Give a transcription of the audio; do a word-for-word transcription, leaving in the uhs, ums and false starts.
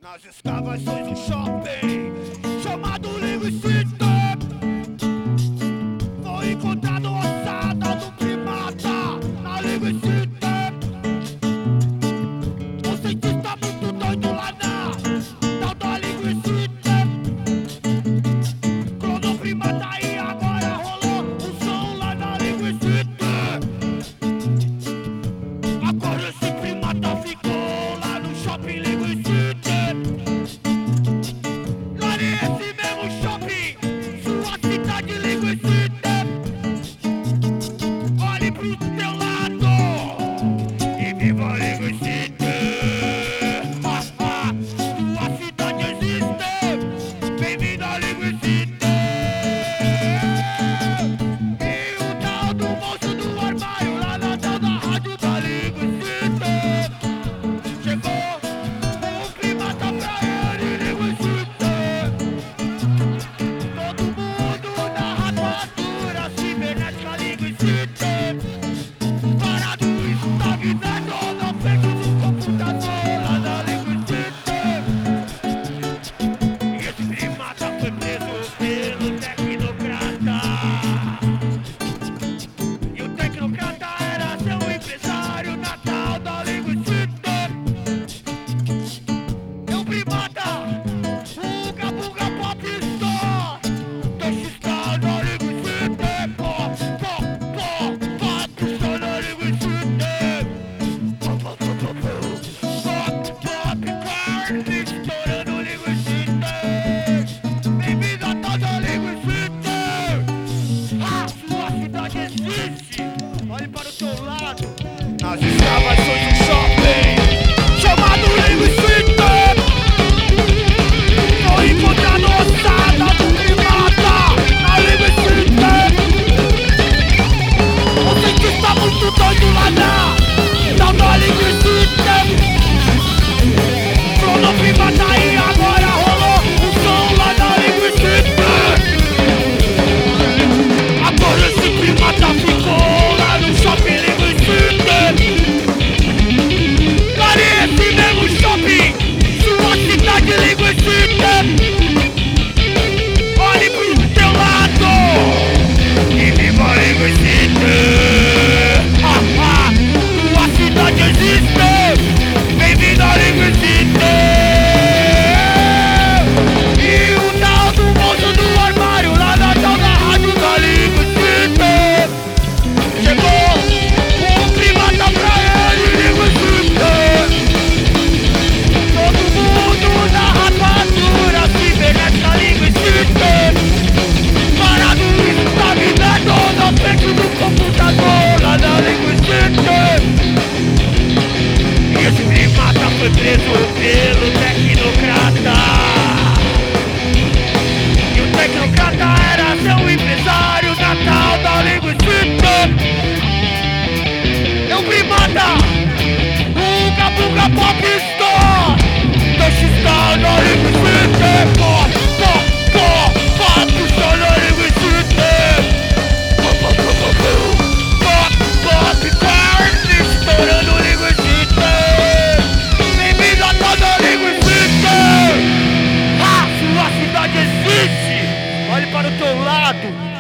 Nas escavações do shopping chamado Linguicita, foi encontrado ossada do primata na Linguicita. Um cientista muito doido lá na tal da Linguicita. Clonou primata e agora rolou um som lá na Linguicita. Agora esse primata ficou lá no shopping Linguicita. Esse mesmo shopping, sua cidade Linguicita. Olhe pro teu lado e viva a Linguicita. Ah, ah, sua cidade existe, bem-vindo a Linguicita. E o tal do monstro do armário lá na tal da rádio da Linguicita. Chegou um primata pra ele, Linguicita. Cibernética Linguicita, parado estagnado na frente do computador lá na Linguicita. E esse primata foi preso pelo tecnocrata. E o tecnocrata era seu empresário na tal da Linguicita. E o primata, o Gabuga Pop Store, deixa estar na Linguicita. Estourando Linguicita, bem-vindo a toda Linguicita. Ah, sua cidade existe, olhe para o teu lado. Nas escavações do shopping chamado Linguicita, foi encontrado ossada do primata na Linguicita. O cientista muito doido lá na tal da Linguicita. Clonou primata e agora rolou um som lá na Linguicita. Agora esse primata ficou lá no shopping Linguicita. Lá nesse mesmo shopping, sua cidade Linguicita. Olhe pro teu lado e viva a Linguicita. Ah, ah, sua cidade existe, bem-vindo a Linguicita. E o tal do monstro do armário lá na tal da rádio da Linguicita. Chegou um primata pra ele, Linguicita. Todo mundo na rapadura, cibernética Linguicita. Parado estagnado na frente do computador lá na Linguicita. E esse primata foi preso pelo tecnocrata. E o tecnocrata era seu empresário na tal da Linguicita. E o primata, o Gabuga Pop Store, deixa estar na Linguicita. Pó, pó, pó, pó, puxa na Linguicita. Pó, pó, pó, pó, pó, pó, pop, carne, estourando Linguicita. Bem-vindo a toda Linguicita. Ah, sua cidade existe, olhe para o teu lado.